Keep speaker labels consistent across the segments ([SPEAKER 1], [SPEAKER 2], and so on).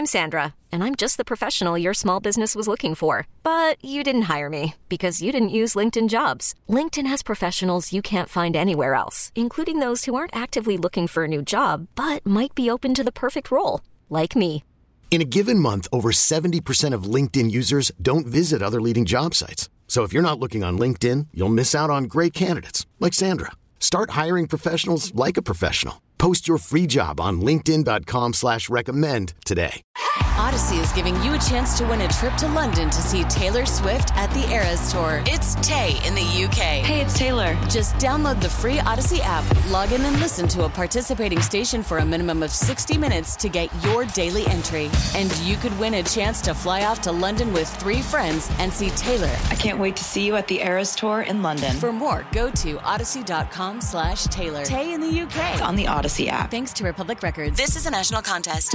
[SPEAKER 1] I'm Sandra, and I'm just the professional your small business was looking for. But you didn't hire me because you didn't use LinkedIn Jobs. LinkedIn has professionals you can't find anywhere else, including those who aren't actively looking for a new job, but might be open to the perfect role, like me.
[SPEAKER 2] In a given month, over 70% of LinkedIn users don't visit other leading job sites. So if you're not looking on LinkedIn, you'll miss out on great candidates like Sandra. Start hiring professionals like a professional. Post your free job on linkedin.com/recommend today.
[SPEAKER 3] Odyssey is giving you a chance to win a trip to London to see Taylor Swift at the Eras Tour. It's Tay in the UK.
[SPEAKER 4] Hey, it's Taylor.
[SPEAKER 3] Just download the free Odyssey app, log in and listen to a participating station for a minimum of 60 minutes to get your daily entry. And you could win a chance to fly off to London with 3 friends and see Taylor.
[SPEAKER 4] I can't wait to see you at the Eras Tour in London.
[SPEAKER 3] For more, go to odyssey.com/Taylor. Tay in the UK.
[SPEAKER 4] It's on the Odyssey app.
[SPEAKER 3] Thanks to Republic Records. This is a national contest.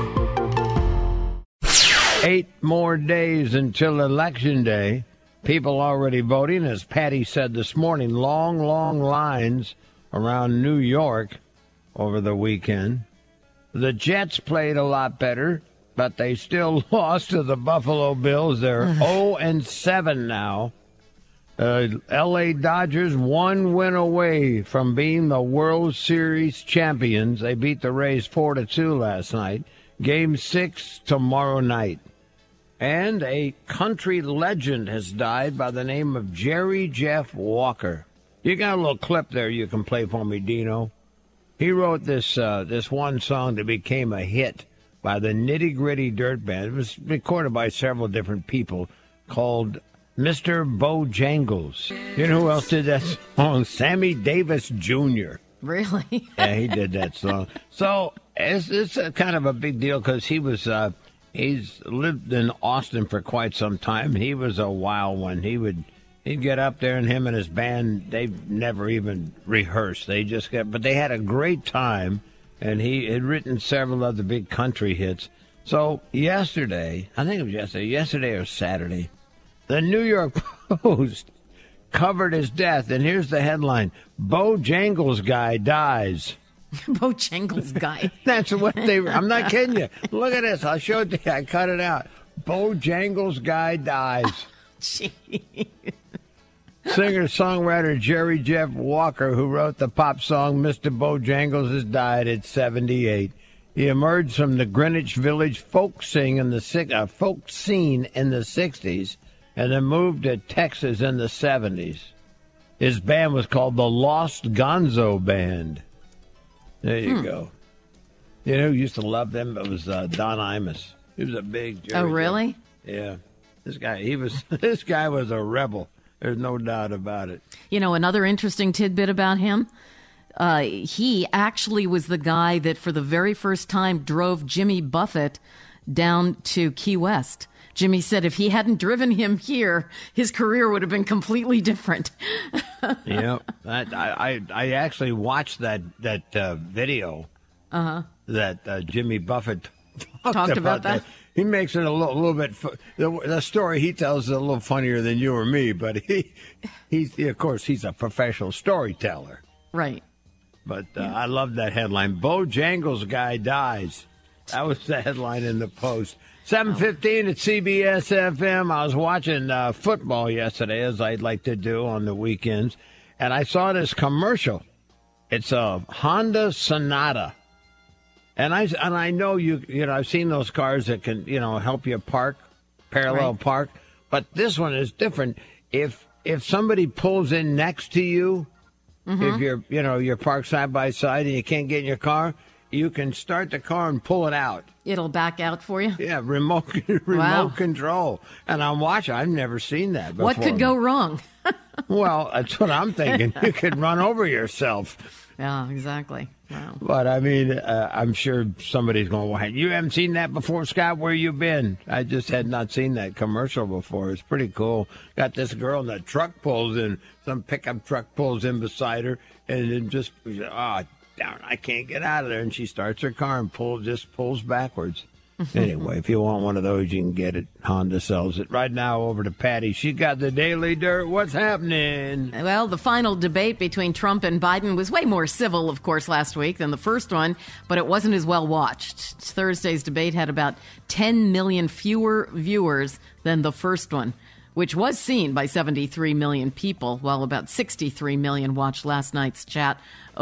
[SPEAKER 5] 8 more days until Election Day. People already voting, as Patty said this morning. Long lines around New York over the weekend. The Jets played a lot better, but they still lost to the Buffalo Bills. They're 0-7 now. L.A. Dodgers 1 win away from being the World Series champions. They beat the Rays 4-2 last night. Game 6 tomorrow night. And a country legend has died by the name of Jerry Jeff Walker. You got a little clip there you can play for me, Dino. He wrote this one song that became a hit by the Nitty Gritty Dirt Band. It was recorded by several different people, called Mr. Bojangles. You know who else did that song? Sammy Davis Jr.
[SPEAKER 6] Really?
[SPEAKER 5] Yeah, he did that song. So it's a kind of a big deal because he was he's lived in Austin for quite some time. He was a wild one. He'd get up there, and him and his band, they've never even rehearsed. But they had a great time, and he had written several of the big country hits. So yesterday, I think it was yesterday or Saturday, the New York Post covered his death, and here's the headline: Bojangles guy dies.
[SPEAKER 6] Bojangles guy.
[SPEAKER 5] That's what I'm not kidding you. Look at this. I showed you. I cut it out. Bojangles guy dies.
[SPEAKER 6] Gee.
[SPEAKER 5] Singer-songwriter Jerry Jeff Walker, who wrote the pop song Mr. Bojangles, has died at 78. He emerged from the Greenwich Village folk scene in the 60s and then moved to Texas in the 70s. His band was called the Lost Gonzo Band. There you go. You know who used to love them? It was Don Imus. He was a big Jerry.
[SPEAKER 6] Oh, really?
[SPEAKER 5] Yeah. This guy was a rebel. There's no doubt about it.
[SPEAKER 6] You know, another interesting tidbit about him, he actually was the guy that for the very first time drove Jimmy Buffett down to Key West. Jimmy said if he hadn't driven him here, his career would have been completely different.
[SPEAKER 5] Yeah, I actually watched that video that Jimmy Buffett talked about that. He makes it a little bit. The story he tells is a little funnier than you or me, but he's of course he's a professional storyteller.
[SPEAKER 6] Right.
[SPEAKER 5] But I love that headline: Bojangles guy dies. That was the headline in the Post. 7:15 at CBS FM. I was watching football yesterday, as I'd like to do on the weekends, and I saw this commercial. It's a Honda Sonata, and I know you know I've seen those cars that can help you parallel park, but this one is different. If somebody pulls in next to you, if you're parked side by side and you can't get in your car, you can start the car and pull it out.
[SPEAKER 6] It'll back out for you?
[SPEAKER 5] Yeah, remote control. And I'm watching. I've never seen that before.
[SPEAKER 6] What could go wrong?
[SPEAKER 5] Well, that's what I'm thinking. You could run over yourself.
[SPEAKER 6] Yeah, exactly. Wow.
[SPEAKER 5] But, I mean, I'm sure somebody's going, well, you haven't seen that before, Scott? Where you been? I just had not seen that commercial before. It's pretty cool. Got this girl and the truck pulls in. Some pickup truck pulls in beside her. And it just, down, I can't get out of there. And she starts her car and pulls backwards. Anyway, if you want one of those, you can get it. Honda sells it. Right now, over to Patty. She got the Daily Dirt. What's happening?
[SPEAKER 6] Well, the final debate between Trump and Biden was way more civil, of course, last week than the first one, but it wasn't as well watched. Thursday's debate had about 10 million fewer viewers than the first one, which was seen by 73 million people, while about 63 million watched last week's chat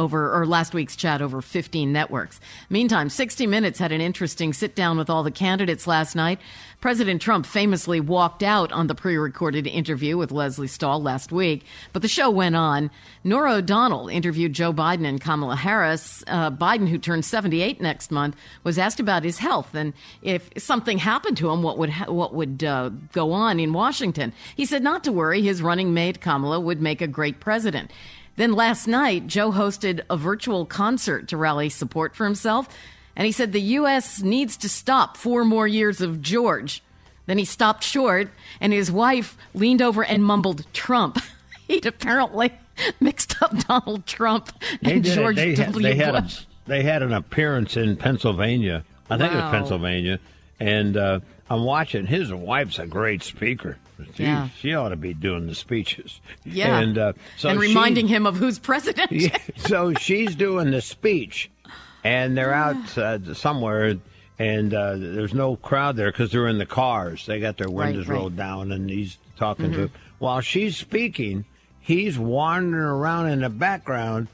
[SPEAKER 6] over 15 networks. Meantime, 60 Minutes had an interesting sit-down with all the candidates last night. President Trump famously walked out on the pre-recorded interview with Leslie Stahl last week, but the show went on. Norah O'Donnell interviewed Joe Biden and Kamala Harris. Biden, who turns 78 next month, was asked about his health and if something happened to him, what would go on in Washington. He said not to worry, his running mate Kamala would make a great president. Then last night, Joe hosted a virtual concert to rally support for himself, and he said the U.S. needs to stop 4 more years of George. Then he stopped short, and his wife leaned over and mumbled Trump. He'd apparently mixed up Donald Trump and George W. Bush.
[SPEAKER 5] They had an appearance in Pennsylvania. I think it was Pennsylvania. And I'm watching. His wife's a great speaker. She ought to be doing the speeches.
[SPEAKER 6] Yeah. And reminding him of who's president.
[SPEAKER 5] Yeah, so she's doing the speech, and they're out somewhere, and there's no crowd there because they're in the cars. They got their windows rolled down, and he's talking to them. While she's speaking, he's wandering around in the background.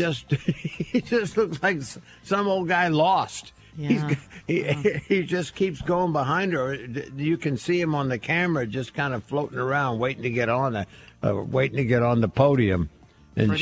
[SPEAKER 5] He just looks like some old guy lost. Yeah. He just keeps going behind her. You can see him on the camera, just kind of floating around, waiting to get on the podium. And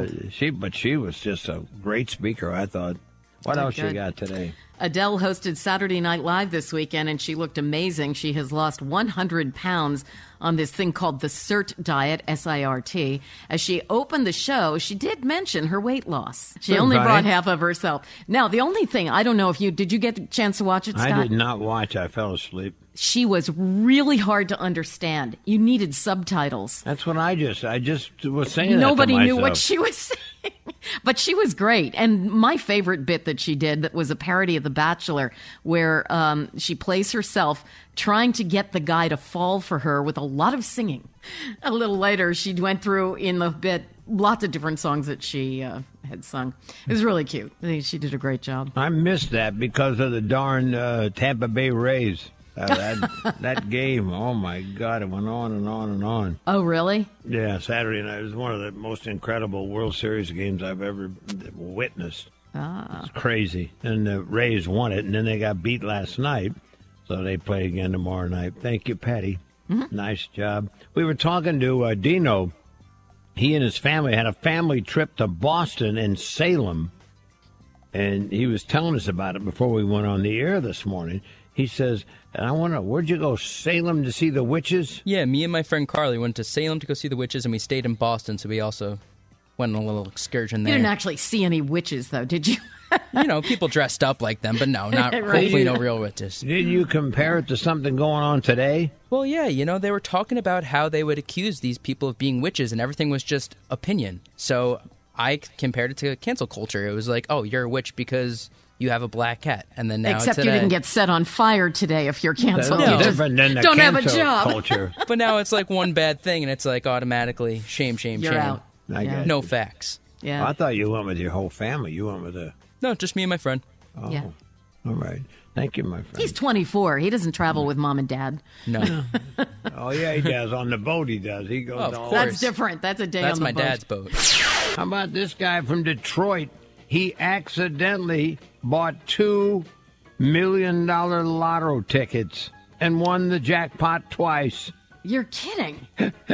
[SPEAKER 5] she was just a great speaker, I thought. What else you got today?
[SPEAKER 6] Adele hosted Saturday Night Live this weekend, and she looked amazing. She has lost 100 pounds on this thing called the SIRT diet, S-I-R-T. As she opened the show, she did mention her weight loss. She only brought half of herself. Now, the only thing, I don't know if did you get a chance to watch it, Scott?
[SPEAKER 5] I did not watch. I fell asleep.
[SPEAKER 6] She was really hard to understand. You needed subtitles.
[SPEAKER 5] That's what I just was saying.
[SPEAKER 6] Nobody knew what she was saying, but she was great. And my favorite bit that she did that was a parody of The Bachelor, where she plays herself trying to get the guy to fall for her with a lot of singing. A little later, she went through in the bit lots of different songs that she had sung. It was really cute. She did a great job.
[SPEAKER 5] I missed that because of the darn Tampa Bay Rays. That game, oh my God, it went on and on and on.
[SPEAKER 6] Oh, really?
[SPEAKER 5] Yeah, Saturday night. It was one of the most incredible World Series games I've ever witnessed. It's crazy. And the Rays won it, and then they got beat last night, so they play again tomorrow night. Thank you, Patty. Mm-hmm. Nice job. We were talking to Dino. He and his family had a family trip to Boston and Salem, and he was telling us about it before we went on the air this morning. He says, and I wonder, where'd you go, Salem, to see the witches?
[SPEAKER 7] Yeah, me and my friend Carly went to Salem to go see the witches, and we stayed in Boston, so we also went on a little excursion there.
[SPEAKER 6] You didn't actually see any witches, though, did you?
[SPEAKER 7] People dressed up like them, but no, not hopefully no real witches.
[SPEAKER 5] Did you compare it to something going on today?
[SPEAKER 7] Well, yeah, they were talking about how they would accuse these people of being witches, and everything was just opinion. So I compared it to cancel culture. It was like, oh, you're a witch because you have a black cat, and then now
[SPEAKER 6] except
[SPEAKER 7] today,
[SPEAKER 6] you didn't get set on fire today if you're canceled.
[SPEAKER 5] No.
[SPEAKER 6] You
[SPEAKER 5] Different than the
[SPEAKER 6] don't have a
[SPEAKER 5] cancel
[SPEAKER 6] job.
[SPEAKER 5] Culture.
[SPEAKER 7] But now it's like one bad thing, and it's like automatically shame.
[SPEAKER 6] You're out.
[SPEAKER 7] No facts.
[SPEAKER 6] Yeah.
[SPEAKER 5] I thought you went with your whole family. You went with a...
[SPEAKER 7] No, just me and my friend.
[SPEAKER 5] Oh,
[SPEAKER 6] yeah.
[SPEAKER 5] All right. Thank you, my friend.
[SPEAKER 6] He's 24. He doesn't travel with mom and dad.
[SPEAKER 7] No.
[SPEAKER 5] Oh, yeah, he does. On the boat, he does. He goes
[SPEAKER 7] of
[SPEAKER 5] all
[SPEAKER 7] course.
[SPEAKER 6] That's different. That's a day
[SPEAKER 7] That's
[SPEAKER 6] on the boat.
[SPEAKER 7] That's my dad's boat.
[SPEAKER 5] How about this guy from Detroit? He accidentally bought $2 million lotto tickets and won the jackpot twice.
[SPEAKER 6] You're kidding.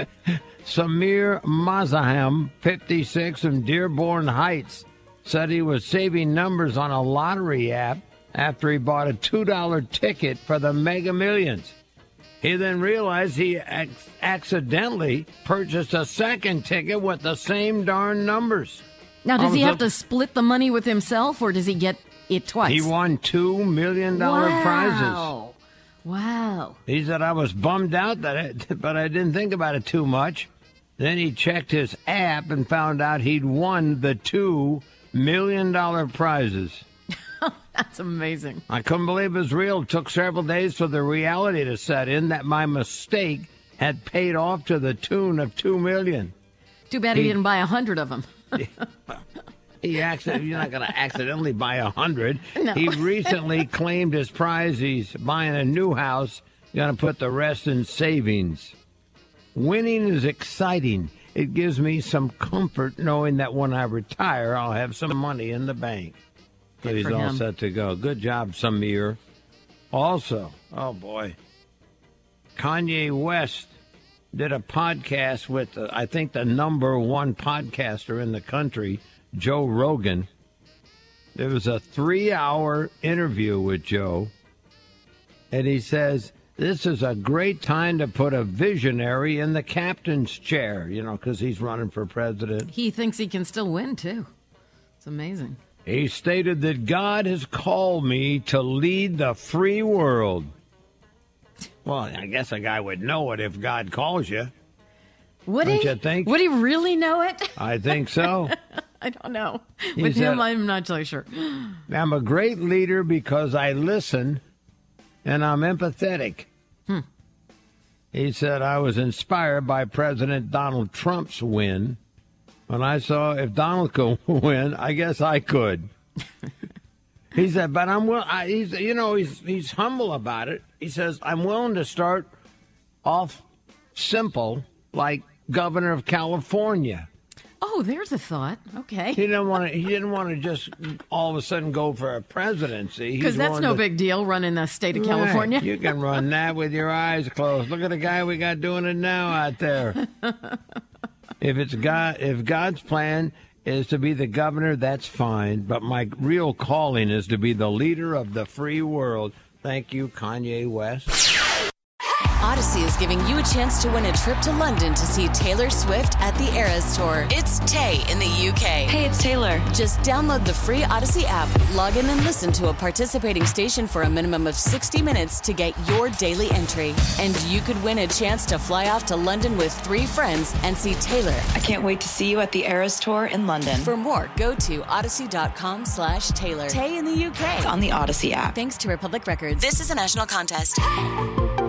[SPEAKER 5] Samir Mazaham, 56, from Dearborn Heights, said he was saving numbers on a lottery app after he bought a $2 ticket for the Mega Millions. He then realized he accidentally purchased a second ticket with the same darn numbers.
[SPEAKER 6] Now, does he have to split the money with himself, or does he get it twice?
[SPEAKER 5] He won $2 million prizes.
[SPEAKER 6] Wow.
[SPEAKER 5] He said, I was bummed out, but I didn't think about it too much. Then he checked his app and found out he'd won the $2 million prizes.
[SPEAKER 6] That's amazing.
[SPEAKER 5] I couldn't believe it was real. It took several days for the reality to set in that my mistake had paid off to the tune of $2 million.
[SPEAKER 6] Too bad he didn't buy 100 of them.
[SPEAKER 5] You're not going to accidentally buy 100.
[SPEAKER 6] No.
[SPEAKER 5] He recently claimed his prize. He's buying a new house. Going to put the rest in savings. Winning is exciting. It gives me some comfort knowing that when I retire, I'll have some money in the bank. So he's all set to go. Good job, Samir. Also, oh boy, Kanye West did a podcast with, I think, the number one podcaster in the country, Joe Rogan. There was a 3-hour interview with Joe, and he says, this is a great time to put a visionary in the captain's chair, because he's running for president.
[SPEAKER 6] He thinks he can still win, too. It's amazing.
[SPEAKER 5] He stated that God has called me to lead the free world. Well, I guess a guy would know it if God calls you.
[SPEAKER 6] Would
[SPEAKER 5] Don't
[SPEAKER 6] he?
[SPEAKER 5] you think?
[SPEAKER 6] Would he really know it?
[SPEAKER 5] I think so.
[SPEAKER 6] I don't know.
[SPEAKER 5] He
[SPEAKER 6] With
[SPEAKER 5] said,
[SPEAKER 6] him, I'm not so sure.
[SPEAKER 5] I'm a great leader because I listen and I'm empathetic. He said, I was inspired by President Donald Trump's win. When I saw if Donald could win, I guess I could. He said, but he's humble about it. He says, I'm willing to start off simple, like governor of California.
[SPEAKER 6] Oh, there's a thought. Okay.
[SPEAKER 5] He didn't want to just all of a sudden go for a presidency.
[SPEAKER 6] Because that's no big deal, running the state of California.
[SPEAKER 5] Right. You can run that with your eyes closed. Look at the guy we got doing it now out there. If God's plan is to be the governor, that's fine. But my real calling is to be the leader of the free world. Thank you, Kanye West.
[SPEAKER 3] Odyssey is giving you a chance to win a trip to London to see Taylor Swift at the Eras Tour. It's Tay in the UK.
[SPEAKER 4] Hey, it's Taylor.
[SPEAKER 3] Just download the free Odyssey app, log in and listen to a participating station for a minimum of 60 minutes to get your daily entry. And you could win a chance to fly off to London with 3 friends and see Taylor.
[SPEAKER 4] I can't wait to see you at the Eras Tour in London.
[SPEAKER 3] For more, go to odyssey.com/Taylor. Tay in the UK.
[SPEAKER 4] It's on the Odyssey app.
[SPEAKER 3] Thanks to Republic Records. This is a national contest.